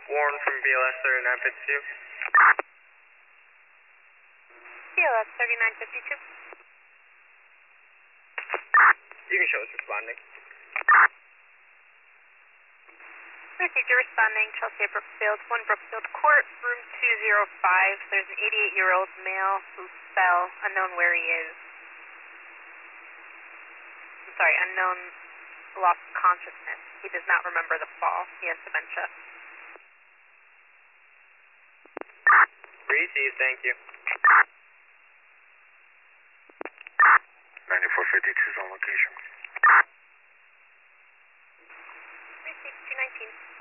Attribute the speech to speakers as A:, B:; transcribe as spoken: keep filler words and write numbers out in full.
A: Warren from B L S thirty-nine fifty-two.
B: B L S thirty-nine fifty-two.
A: You can show us responding.
B: Received your responding, Chelsea Brookfield, one Brookfield Court, room two oh five. There's an eighty-eight-year-old male who fell, unknown where he is. I'm sorry, unknown, lost consciousness. He does not remember the fall. He has dementia.
A: Received, thank you.
C: ninety-four fifty-two is on location.
B: Received two nineteen.